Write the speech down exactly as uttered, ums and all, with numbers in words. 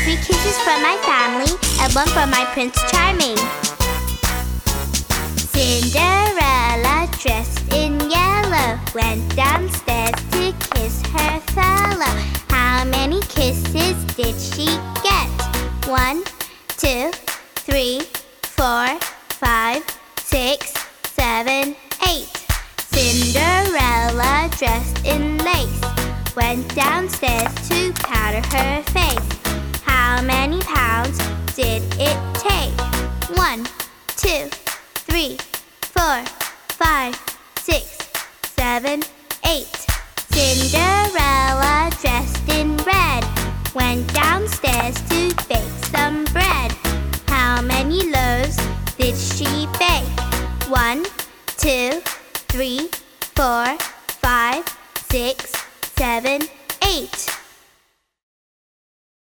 Three kisses from my family and one from my Prince Charming. Cinderella, dressed in yellow, went downstairs to kiss her fellow. How many kisses did she get? One, two, three, four, five, six, seven, eight. Cinderella, dressed in lace, went downstairs to powder her face. How many pounds did it take? One, two, three, four, five, six, seven, eight. Cinderella, dressed in red, went downstairs to bake some bread. How many loaves did she bake? One, two, three, four, five, six, seven,